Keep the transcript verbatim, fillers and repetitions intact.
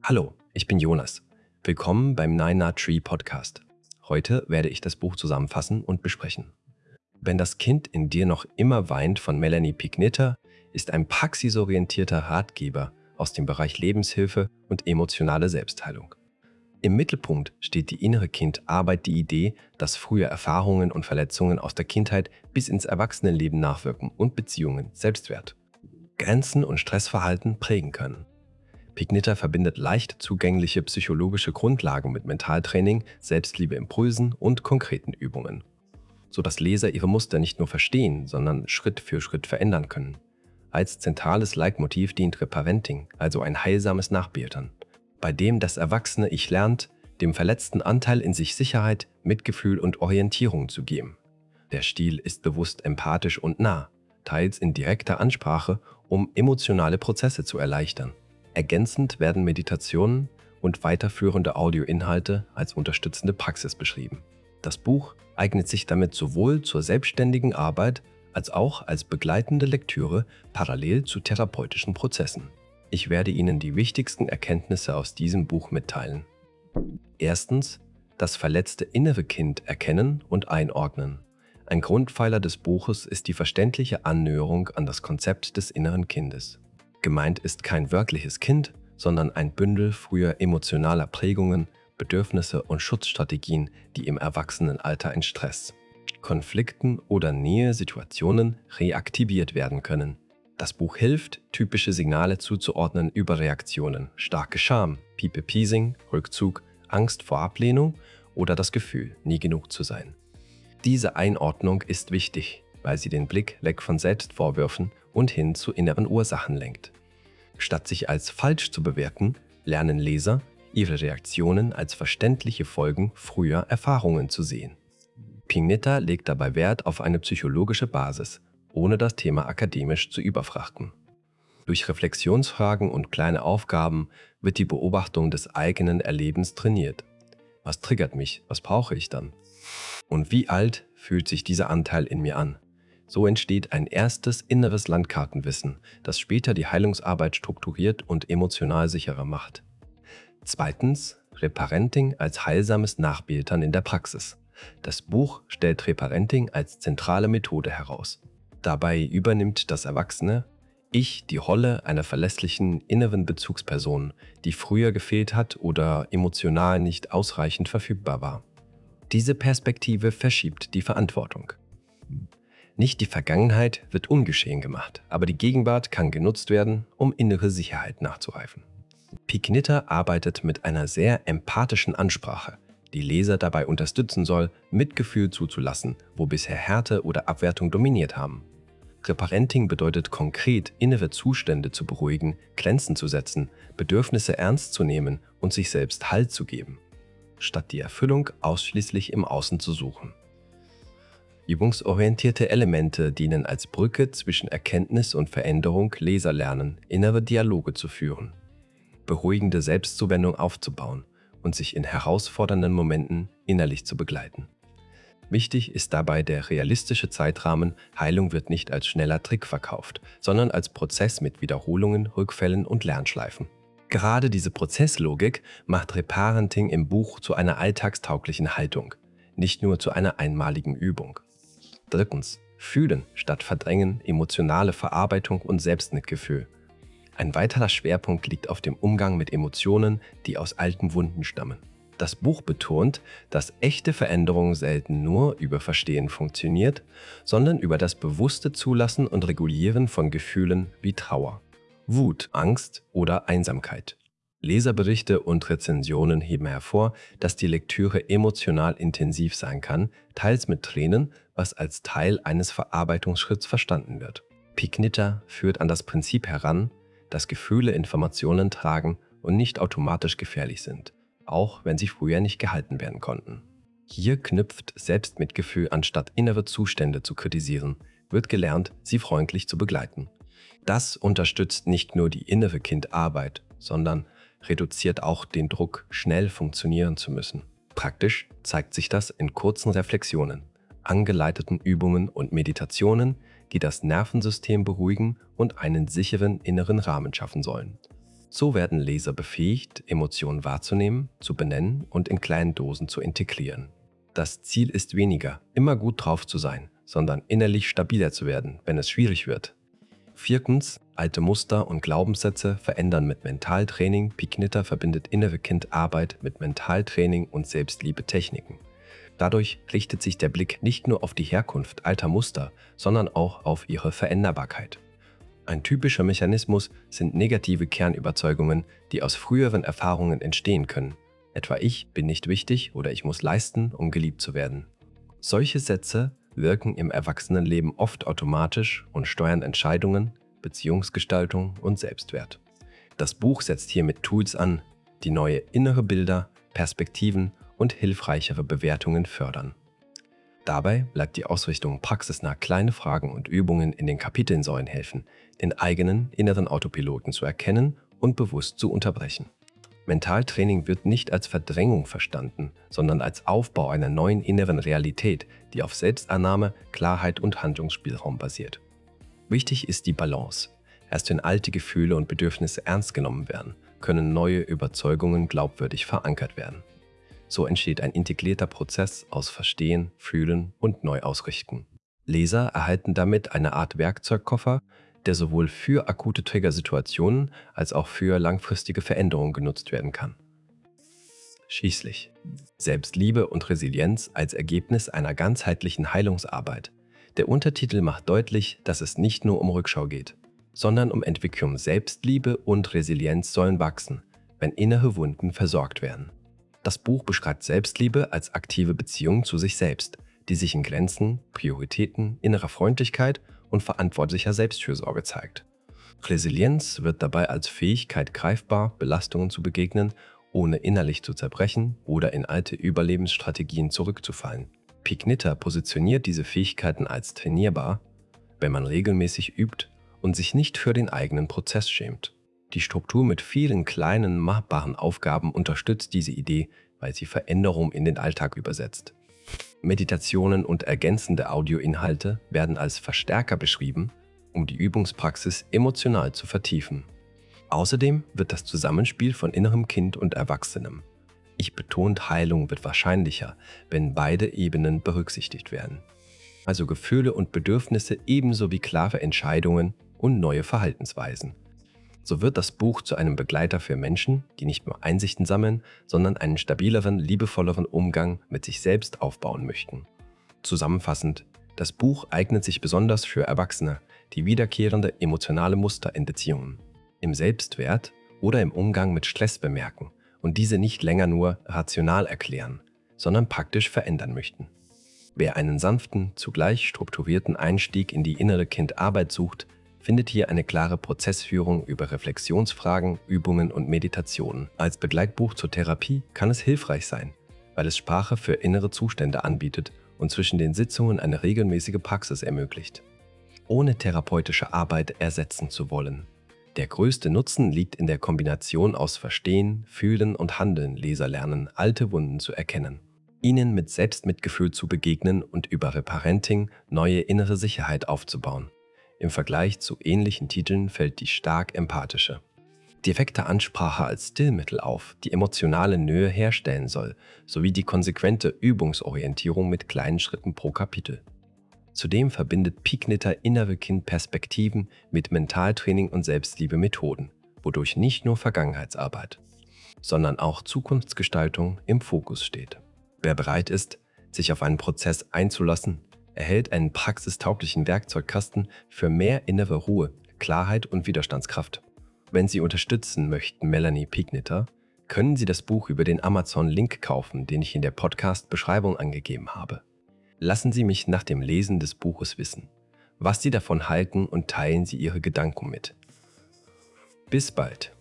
Hallo, ich bin Jonas. Willkommen beim Nine Nut Tree Podcast. Heute werde ich das Buch zusammenfassen und besprechen. Wenn das Kind in dir noch immer weint von Melanie Pigniter ist ein praxisorientierter Ratgeber aus dem Bereich Lebenshilfe und emotionale Selbstheilung. Im Mittelpunkt steht die innere Kindarbeit, die Idee, dass frühe Erfahrungen und Verletzungen aus der Kindheit bis ins Erwachsenenleben nachwirken und Beziehungen, Selbstwert, Grenzen und Stressverhalten prägen können. Pigniter verbindet leicht zugängliche psychologische Grundlagen mit Mentaltraining, Selbstliebe-Impulsen und konkreten Übungen, sodass Leser ihre Muster nicht nur verstehen, sondern Schritt für Schritt verändern können. Als zentrales Leitmotiv dient Reparenting, also ein heilsames Nachbildern, bei dem das erwachsene Ich lernt, dem verletzten Anteil in sich Sicherheit, Mitgefühl und Orientierung zu geben. Der Stil ist bewusst empathisch und nah, teils in direkter Ansprache, um emotionale Prozesse zu erleichtern. Ergänzend werden Meditationen und weiterführende Audioinhalte als unterstützende Praxis beschrieben. Das Buch eignet sich damit sowohl zur selbstständigen Arbeit als auch als begleitende Lektüre parallel zu therapeutischen Prozessen. Ich werde Ihnen die wichtigsten Erkenntnisse aus diesem Buch mitteilen. Erstens, das verletzte innere Kind erkennen und einordnen. Ein Grundpfeiler des Buches ist die verständliche Annäherung an das Konzept des inneren Kindes. Gemeint ist kein wörtliches Kind, sondern ein Bündel früher emotionaler Prägungen, Bedürfnisse und Schutzstrategien, die im Erwachsenenalter in Stress, Konflikten oder Nähe-Situationen reaktiviert werden können. Das Buch hilft, typische Signale zuzuordnen über Reaktionen, starke Scham, People-Pleasing, Rückzug, Angst vor Ablehnung oder das Gefühl, nie genug zu sein. Diese Einordnung ist wichtig, weil sie den Blick weg von Selbstvorwürfen und hin zu inneren Ursachen lenkt. Statt sich als falsch zu bewerten, lernen Leser, ihre Reaktionen als verständliche Folgen früher Erfahrungen zu sehen. Pigniter legt dabei Wert auf eine psychologische Basis, ohne das Thema akademisch zu überfrachten. Durch Reflexionsfragen und kleine Aufgaben wird die Beobachtung des eigenen Erlebens trainiert. Was triggert mich? Was brauche ich dann? Und wie alt fühlt sich dieser Anteil in mir an? So entsteht ein erstes inneres Landkartenwissen, das später die Heilungsarbeit strukturiert und emotional sicherer macht. Zweitens, Reparenting als heilsames Nachbildern in der Praxis. Das Buch stellt Reparenting als zentrale Methode heraus. Dabei übernimmt das erwachsene Ich die Rolle einer verlässlichen inneren Bezugsperson, die früher gefehlt hat oder emotional nicht ausreichend verfügbar war. Diese Perspektive verschiebt die Verantwortung. Nicht die Vergangenheit wird ungeschehen gemacht, aber die Gegenwart kann genutzt werden, um innere Sicherheit nachzureifen. Pigniter arbeitet mit einer sehr empathischen Ansprache, die Leser dabei unterstützen soll, Mitgefühl zuzulassen, wo bisher Härte oder Abwertung dominiert haben. Reparenting bedeutet konkret, innere Zustände zu beruhigen, Grenzen zu setzen, Bedürfnisse ernst zu nehmen und sich selbst Halt zu geben, statt die Erfüllung ausschließlich im Außen zu suchen. Übungsorientierte Elemente dienen als Brücke zwischen Erkenntnis und Veränderung. Leser lernen, innere Dialoge zu führen, beruhigende Selbstzuwendung aufzubauen und sich in herausfordernden Momenten innerlich zu begleiten. Wichtig ist dabei der realistische Zeitrahmen. Heilung wird nicht als schneller Trick verkauft, sondern als Prozess mit Wiederholungen, Rückfällen und Lernschleifen. Gerade diese Prozesslogik macht Reparenting im Buch zu einer alltagstauglichen Haltung, nicht nur zu einer einmaligen Übung. Drittens, fühlen statt verdrängen, emotionale Verarbeitung und Selbstmitgefühl. Ein weiterer Schwerpunkt liegt auf dem Umgang mit Emotionen, die aus alten Wunden stammen. Das Buch betont, dass echte Veränderung selten nur über Verstehen funktioniert, sondern über das bewusste Zulassen und Regulieren von Gefühlen wie Trauer, Wut, Angst oder Einsamkeit. Leserberichte und Rezensionen heben hervor, dass die Lektüre emotional intensiv sein kann, teils mit Tränen, was als Teil eines Verarbeitungsschritts verstanden wird. Pigniter führt an das Prinzip heran, dass Gefühle Informationen tragen und nicht automatisch gefährlich sind, auch wenn sie früher nicht gehalten werden konnten. Hier knüpft Selbstmitgefühl, anstatt innere Zustände zu kritisieren, wird gelernt, sie freundlich zu begleiten. Das unterstützt nicht nur die innere Kindarbeit, sondern reduziert auch den Druck, schnell funktionieren zu müssen. Praktisch zeigt sich das in kurzen Reflexionen, angeleiteten Übungen und Meditationen, die das Nervensystem beruhigen und einen sicheren inneren Rahmen schaffen sollen. So werden Leser befähigt, Emotionen wahrzunehmen, zu benennen und in kleinen Dosen zu integrieren. Das Ziel ist weniger, immer gut drauf zu sein, sondern innerlich stabiler zu werden, wenn es schwierig wird. Viertens, alte Muster und Glaubenssätze verändern mit Mentaltraining. Pignitter verbindet innere Kindarbeit mit Mentaltraining und Selbstliebe-Techniken. Dadurch richtet sich der Blick nicht nur auf die Herkunft alter Muster, sondern auch auf ihre Veränderbarkeit. Ein typischer Mechanismus sind negative Kernüberzeugungen, die aus früheren Erfahrungen entstehen können. Etwa ich bin nicht wichtig oder ich muss leisten, um geliebt zu werden. Solche Sätze wirken im Erwachsenenleben oft automatisch und steuern Entscheidungen, Beziehungsgestaltung und Selbstwert. Das Buch setzt hier mit Tools an, die neue innere Bilder, Perspektiven und hilfreichere Bewertungen fördern. Dabei bleibt die Ausrichtung praxisnah. Kleine Fragen und Übungen in den Kapiteln sollen helfen, den eigenen inneren Autopiloten zu erkennen und bewusst zu unterbrechen. Mentaltraining wird nicht als Verdrängung verstanden, sondern als Aufbau einer neuen inneren Realität, die auf Selbstannahme, Klarheit und Handlungsspielraum basiert. Wichtig ist die Balance. Erst wenn alte Gefühle und Bedürfnisse ernst genommen werden, können neue Überzeugungen glaubwürdig verankert werden. So entsteht ein integrierter Prozess aus Verstehen, Fühlen und Neuausrichten. Leser erhalten damit eine Art Werkzeugkoffer, der sowohl für akute Triggersituationen als auch für langfristige Veränderungen genutzt werden kann. Schließlich, Selbstliebe und Resilienz als Ergebnis einer ganzheitlichen Heilungsarbeit. Der Untertitel macht deutlich, dass es nicht nur um Rückschau geht, sondern um Entwicklung. Selbstliebe und Resilienz sollen wachsen, wenn innere Wunden versorgt werden. Das Buch beschreibt Selbstliebe als aktive Beziehung zu sich selbst, die sich in Grenzen, Prioritäten, innerer Freundlichkeit und verantwortlicher Selbstfürsorge zeigt. Resilienz wird dabei als Fähigkeit greifbar, Belastungen zu begegnen, ohne innerlich zu zerbrechen oder in alte Überlebensstrategien zurückzufallen. Pignitter positioniert diese Fähigkeiten als trainierbar, wenn man regelmäßig übt und sich nicht für den eigenen Prozess schämt. Die Struktur mit vielen kleinen, machbaren Aufgaben unterstützt diese Idee, weil sie Veränderung in den Alltag übersetzt. Meditationen und ergänzende Audioinhalte werden als Verstärker beschrieben, um die Übungspraxis emotional zu vertiefen. Außerdem wird das Zusammenspiel von innerem Kind und Erwachsenem. Ich betont, Heilung wird wahrscheinlicher, wenn beide Ebenen berücksichtigt werden. Also Gefühle und Bedürfnisse ebenso wie klare Entscheidungen und neue Verhaltensweisen. So wird das Buch zu einem Begleiter für Menschen, die nicht nur Einsichten sammeln, sondern einen stabileren, liebevolleren Umgang mit sich selbst aufbauen möchten. Zusammenfassend, das Buch eignet sich besonders für Erwachsene, die wiederkehrende emotionale Muster in Beziehungen, im Selbstwert oder im Umgang mit Stress bemerken und diese nicht länger nur rational erklären, sondern praktisch verändern möchten. Wer einen sanften, zugleich strukturierten Einstieg in die innere Kindarbeit sucht, findet hier eine klare Prozessführung über Reflexionsfragen, Übungen und Meditationen. Als Begleitbuch zur Therapie kann es hilfreich sein, weil es Sprache für innere Zustände anbietet und zwischen den Sitzungen eine regelmäßige Praxis ermöglicht, ohne therapeutische Arbeit ersetzen zu wollen. Der größte Nutzen liegt in der Kombination aus Verstehen, Fühlen und Handeln. Leser lernen, alte Wunden zu erkennen, ihnen mit Selbstmitgefühl zu begegnen und über Reparenting neue innere Sicherheit aufzubauen. Im Vergleich zu ähnlichen Titeln fällt die stark empathische, direkte Ansprache als Stilmittel auf, die emotionale Nähe herstellen soll, sowie die konsequente Übungsorientierung mit kleinen Schritten pro Kapitel. Zudem verbindet Pignitter innere Kind-Perspektiven mit Mentaltraining und Selbstliebe-Methoden, wodurch nicht nur Vergangenheitsarbeit, sondern auch Zukunftsgestaltung im Fokus steht. Wer bereit ist, sich auf einen Prozess einzulassen, erhält einen praxistauglichen Werkzeugkasten für mehr innere Ruhe, Klarheit und Widerstandskraft. Wenn Sie unterstützen möchten Melanie Pignitter, können Sie das Buch über den Amazon-Link kaufen, den ich in der Podcast-Beschreibung angegeben habe. Lassen Sie mich nach dem Lesen des Buches wissen, was Sie davon halten und teilen Sie Ihre Gedanken mit. Bis bald!